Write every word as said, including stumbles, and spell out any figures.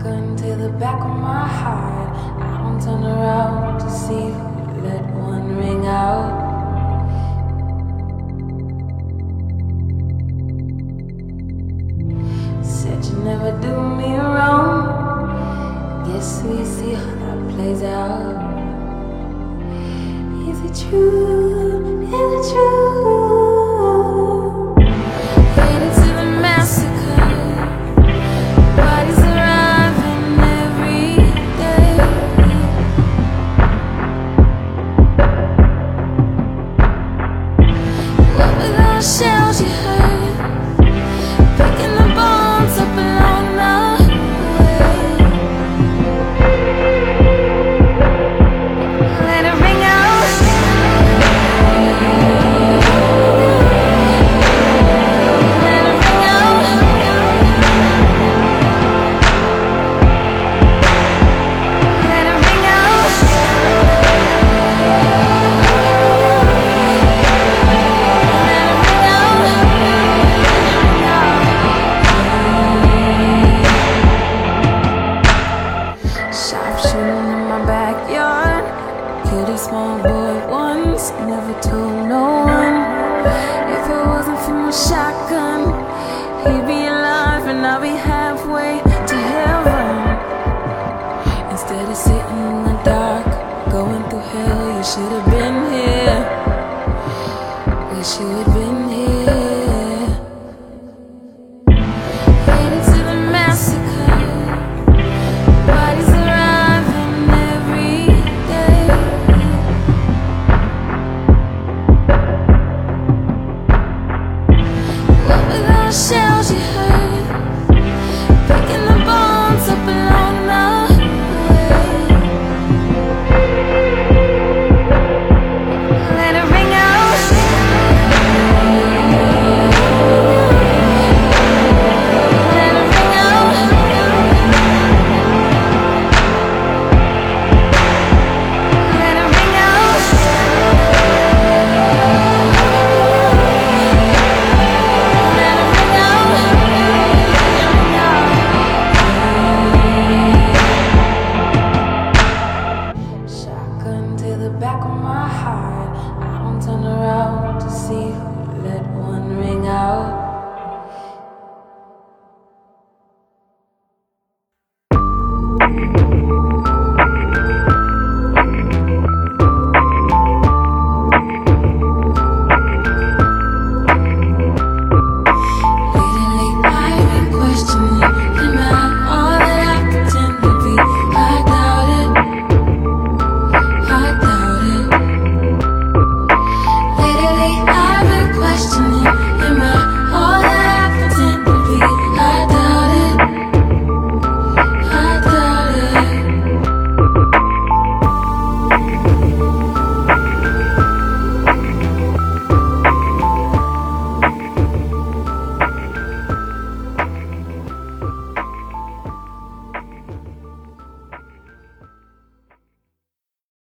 Shotgun to the back of my heart. I don't turn around to see who let one ring out. Said you never do me wrong. Guess we see how that plays out. Is it true? Is it true? Headed to the massacre. Bodies arriving every day. What were those shells you heard? Picking the bones up along the way. Let it ring out. Let it ring out. Let it ring out. Sharpshooter in my backyard. Killed a small boy once, never told no one. If it wasn't for my shotgun, he'd be alive and I'll be halfway to heaven. Instead of sitting in the dark, going through hell, you should have been here. Wish you had been here. Headed to the massacre. Bodies arriving every day. What were those shells you heard? Picking the bones up along the way. Let it ring out. Let it ring out. Let it ring out. Let it ring out. Shotgun to the back of my heart. I don't turn around to see who let one ring out. Lately I've been questioning, am I all that I pretend to be? I doubt it, I doubt it. Lately I've been questioning, am I all